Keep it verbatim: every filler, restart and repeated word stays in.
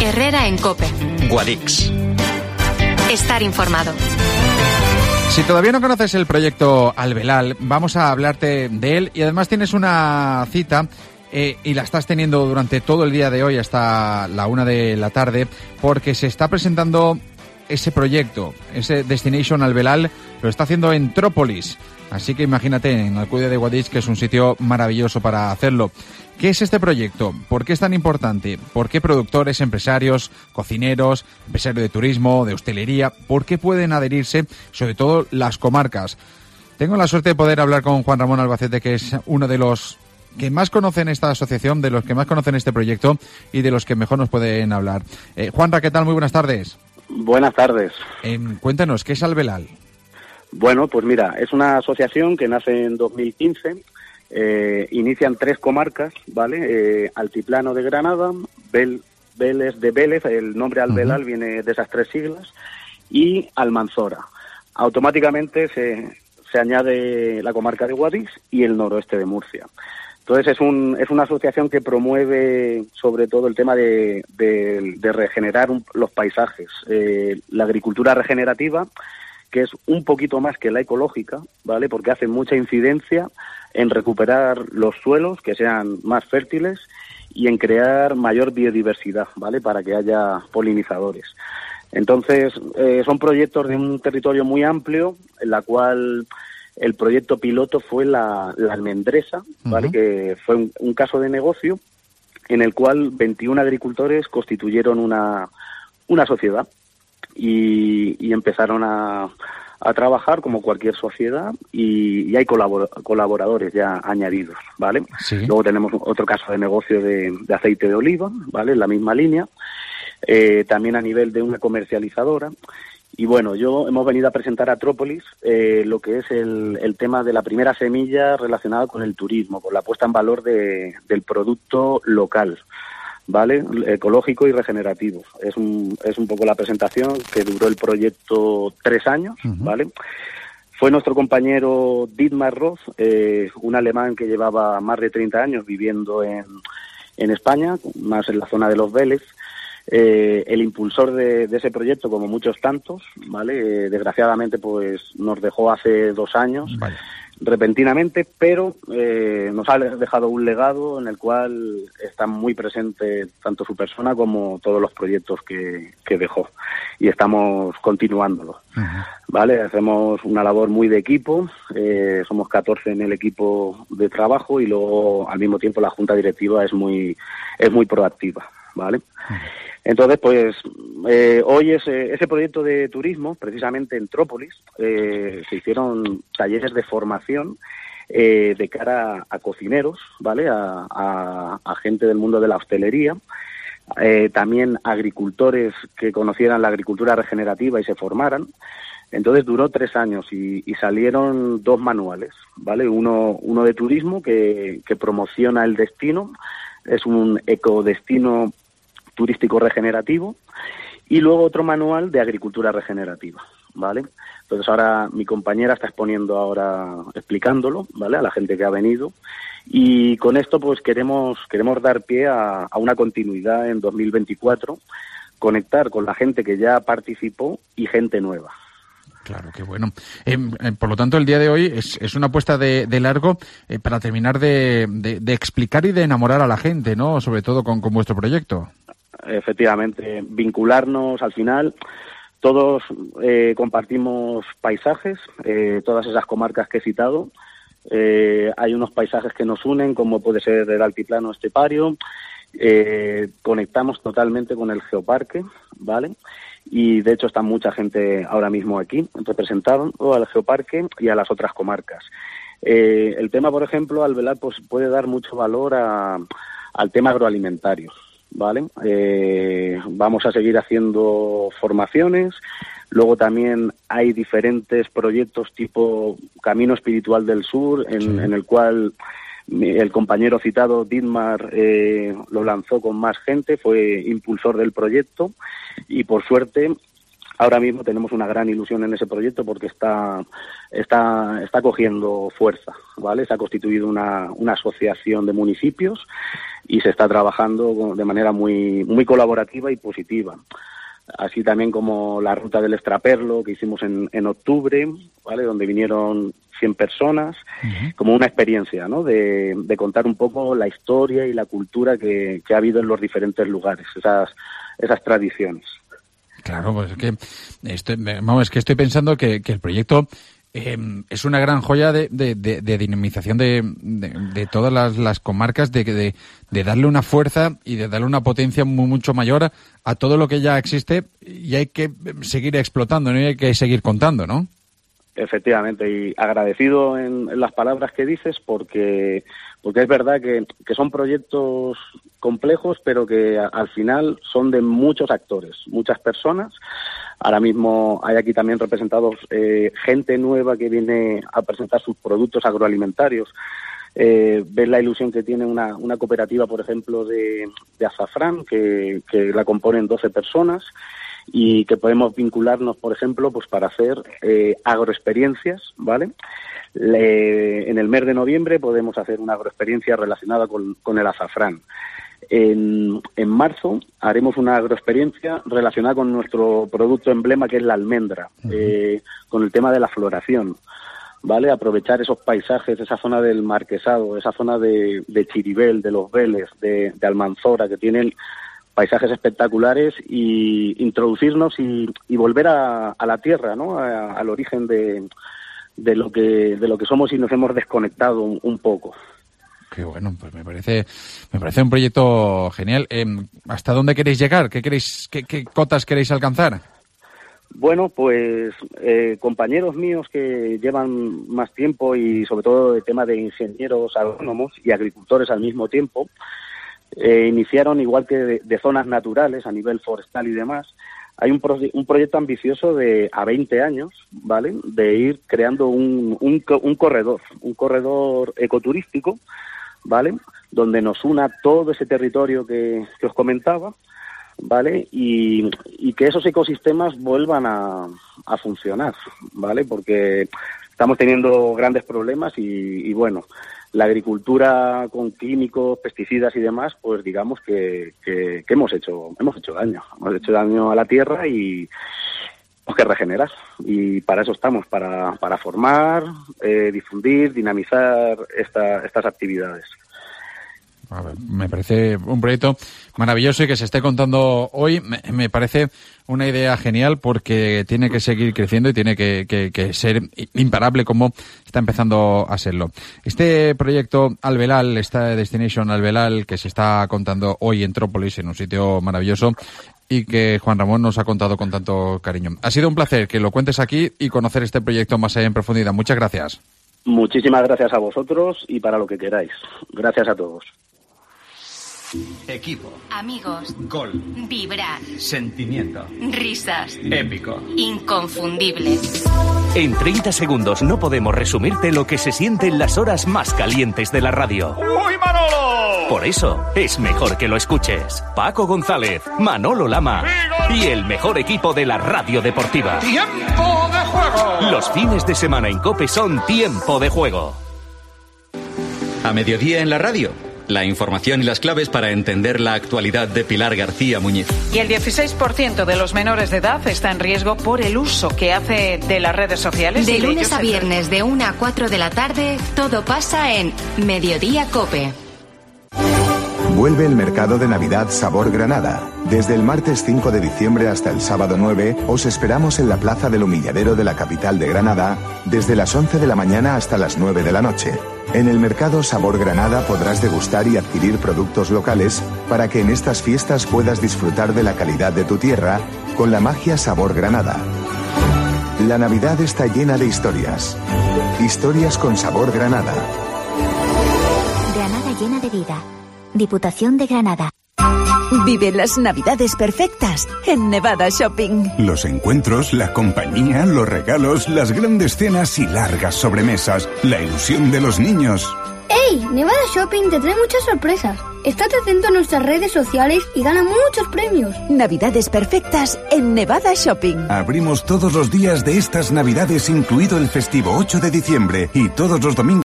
Herrera en COPE. Guadix. Estar informado. Si todavía no conoces el proyecto Albelal, vamos a hablarte de él y además tienes una cita eh, y la estás teniendo durante todo el día de hoy hasta la una de la tarde porque se está presentando ese proyecto, ese Destination Albelal, lo está haciendo en Trópolis. Así que imagínate, en Alcudia de Guadix, que es un sitio maravilloso para hacerlo. ¿Qué es este proyecto? ¿Por qué es tan importante? ¿Por qué productores, empresarios, cocineros, empresarios de turismo, de hostelería, por qué pueden adherirse, sobre todo las comarcas? Tengo la suerte de poder hablar con Juan Ramón Albacete, que es uno de los que más conocen esta asociación, de los que más conocen este proyecto y de los que mejor nos pueden hablar. Eh, Juanra, ¿qué tal? Muy buenas tardes. Buenas tardes. Eh, cuéntanos, ¿qué es Albelal? Bueno, pues mira, es una asociación que nace en dos mil quince, eh, inician tres comarcas, ¿vale? Eh, Altiplano de Granada, Bel, Vélez de Vélez, el nombre Albelal uh-huh. viene de esas tres siglas, y Almanzora. Automáticamente se, se añade la comarca de Guadix y el noroeste de Murcia. Entonces es un es una asociación que promueve sobre todo el tema de, de, de regenerar un, los paisajes, eh, la agricultura regenerativa, que es un poquito más que la ecológica, ¿vale? Porque hace mucha incidencia en recuperar los suelos, que sean más fértiles, y en crear mayor biodiversidad, ¿vale? Para que haya polinizadores. Entonces, eh, son proyectos de un territorio muy amplio, en la cual el proyecto piloto fue la, la almendresa, ¿vale? Uh-huh. Que fue un, un caso de negocio en el cual veintiún agricultores constituyeron una, una sociedad. Y, y empezaron a, a trabajar como cualquier sociedad y, y hay colabor, colaboradores ya añadidos, ¿vale? Sí. Luego tenemos otro caso de negocio de, de aceite de oliva, ¿vale? En la misma línea, eh, también a nivel de una comercializadora. Y bueno, yo hemos venido a presentar a Trópolis eh, lo que es el, el tema de la primera semilla relacionada con el turismo, con la puesta en valor de, del producto local, ¿vale? Ecológico y regenerativo. Es un, es un poco la presentación que duró el proyecto tres años, uh-huh. ¿vale? Fue nuestro compañero Dietmar Roth, eh, un alemán que llevaba más de treinta años viviendo en, en España, más en la zona de los Vélez, eh, el impulsor de, de ese proyecto, como muchos tantos, ¿vale? Eh, desgraciadamente, pues nos dejó hace dos años. Vale. Repentinamente, pero eh, nos ha dejado un legado en el cual está muy presente tanto su persona como todos los proyectos que, que dejó y estamos continuándolo. Uh-huh. Vale, hacemos una labor muy de equipo, eh, somos catorce en el equipo de trabajo y luego al mismo tiempo la junta directiva es muy es muy proactiva, ¿vale? Uh-huh. Entonces, pues, eh, hoy ese, ese proyecto de turismo, precisamente en Trópolis, eh, se hicieron talleres de formación eh, de cara a, a cocineros, ¿vale? A, a, a gente del mundo de la hostelería, eh, también agricultores que conocieran la agricultura regenerativa y se formaran. Entonces duró tres años y, y salieron dos manuales, ¿vale? Uno, uno de turismo que, que promociona el destino, es un ecodestino turístico regenerativo, y luego otro manual de agricultura regenerativa, ¿vale? Entonces ahora mi compañera está exponiendo ahora, explicándolo, ¿vale? A la gente que ha venido, y con esto pues queremos queremos dar pie a, a una continuidad en dos mil veinticuatro, conectar con la gente que ya participó y gente nueva. Claro, qué bueno. Eh, eh, por lo tanto, el día de hoy es, es una apuesta de, de largo eh, para terminar de, de, de explicar y de enamorar a la gente, ¿no? Sobre todo con, con vuestro proyecto. Efectivamente, vincularnos al final. Todos eh, compartimos paisajes, eh, todas esas comarcas que he citado. Eh, hay unos paisajes que nos unen, como puede ser el altiplano estepario. Eh, conectamos totalmente con el geoparque, ¿vale? Y de hecho está mucha gente ahora mismo aquí representando al geoparque y a las otras comarcas. Eh, el tema, por ejemplo, Albelal pues puede dar mucho valor a, al tema agroalimentario, ¿vale? Eh, vamos a seguir haciendo formaciones. Luego también hay diferentes proyectos tipo Camino Espiritual del Sur, en, sí. en el cual el compañero citado, Dietmar, eh, lo lanzó con más gente, fue impulsor del proyecto y por suerte ahora mismo tenemos una gran ilusión en ese proyecto porque está está está cogiendo fuerza, ¿vale? Se ha constituido una, una asociación de municipios y se está trabajando de manera muy muy colaborativa y positiva. Así también como la ruta del Extraperlo que hicimos en, en octubre, ¿vale? Donde vinieron cien personas, uh-huh. como una experiencia, ¿no? De, de contar un poco la historia y la cultura que, que ha habido en los diferentes lugares, esas esas tradiciones. Claro, pues es que estoy, vamos, es que estoy pensando que, que el proyecto eh, es una gran joya de, de, de, de dinamización de, de, de todas las, las comarcas, de, de, de darle una fuerza y de darle una potencia muy, mucho mayor a todo lo que ya existe, y hay que seguir explotando, ¿no? Y hay que seguir contando, ¿no? Efectivamente, y agradecido en, en las palabras que dices, porque porque es verdad que, que son proyectos complejos, pero que a, al final son de muchos actores, muchas personas. Ahora mismo hay aquí también representados eh, gente nueva que viene a presentar sus productos agroalimentarios. Eh, ves la ilusión que tiene una, una cooperativa, por ejemplo, de, de azafrán, que, que la componen doce personas, y que podemos vincularnos, por ejemplo, pues para hacer eh, agroexperiencias, ¿vale? Le, en el mes de noviembre podemos hacer una agroexperiencia relacionada con, con el azafrán. En, en marzo haremos una agroexperiencia relacionada con nuestro producto emblema, que es la almendra, uh-huh. eh, con el tema de la floración, ¿vale? Aprovechar esos paisajes, esa zona del Marquesado, esa zona de, de Chiribel, de Los Vélez, de, de Almanzora, que tienen paisajes espectaculares, y introducirnos y, y volver a, a la tierra, ¿no? A, al origen de, de lo que de lo que somos, y nos hemos desconectado un, un poco. Qué bueno, pues me parece me parece un proyecto genial. Eh, ¿Hasta dónde queréis llegar? ¿Qué queréis qué, qué cotas queréis alcanzar? Bueno, pues eh, compañeros míos que llevan más tiempo, y sobre todo el tema de ingenieros agrónomos y agricultores al mismo tiempo, Eh, iniciaron, igual que de, de zonas naturales a nivel forestal y demás. Hay un, pro, un proyecto ambicioso de a veinte años, ¿vale? De ir creando un, un, un corredor, un corredor ecoturístico, ¿vale? Donde nos una todo ese territorio que, que os comentaba, ¿vale? Y, y que esos ecosistemas vuelvan a, a funcionar, ¿vale? Porque estamos teniendo grandes problemas y, y bueno, la agricultura con químicos, pesticidas y demás, pues digamos que, que, que hemos hecho hemos hecho daño. Hemos hecho daño a la tierra y tenemos que regenerar. Y para eso estamos, para, para formar, eh, difundir, dinamizar esta, estas actividades. A ver, me parece un proyecto maravilloso, y que se esté contando hoy me, me parece una idea genial, porque tiene que seguir creciendo y tiene que, que, que ser imparable, como está empezando a serlo. Este proyecto Albelal, esta Destination Albelal, que se está contando hoy en Trópolis, en un sitio maravilloso, y que Juan Ramón nos ha contado con tanto cariño. Ha sido un placer que lo cuentes aquí y conocer este proyecto más allá en profundidad. Muchas gracias. Muchísimas gracias a vosotros, y para lo que queráis. Gracias a todos. Equipo. Amigos. Gol. Vibrar. Sentimiento. Risas. Épico. Inconfundible. En treinta segundos no podemos resumirte lo que se siente en las horas más calientes de la radio. ¡Uy, Manolo! Por eso es mejor que lo escuches. Paco González, Manolo Lama y el mejor equipo de la radio deportiva. ¡Tiempo de juego! Los fines de semana en COPE son Tiempo de Juego. A mediodía en la radio. La información y las claves para entender la actualidad de Pilar García Muñiz. Y el dieciséis por ciento de los menores de edad está en riesgo por el uso que hace de las redes sociales. De y de lunes a ellos... viernes, de una a cuatro de la tarde, todo pasa en Mediodía COPE. Vuelve el mercado de Navidad Sabor Granada. Desde el martes cinco de diciembre hasta el sábado nueve, os esperamos en la Plaza del Humilladero de la capital de Granada, desde las once de la mañana hasta las nueve de la noche. En el mercado Sabor Granada podrás degustar y adquirir productos locales para que en estas fiestas puedas disfrutar de la calidad de tu tierra con la magia Sabor Granada. La Navidad está llena de historias. Historias con Sabor Granada. Granada llena de vida. Diputación de Granada. Vive las Navidades perfectas en Nevada Shopping. Los encuentros, la compañía, los regalos, las grandes cenas y largas sobremesas. La ilusión de los niños. ¡Hey! Nevada Shopping te trae muchas sorpresas. Estate atento a nuestras redes sociales y gana muchos premios. Navidades perfectas en Nevada Shopping. Abrimos todos los días de estas Navidades, incluido el festivo ocho de diciembre, y todos los domingos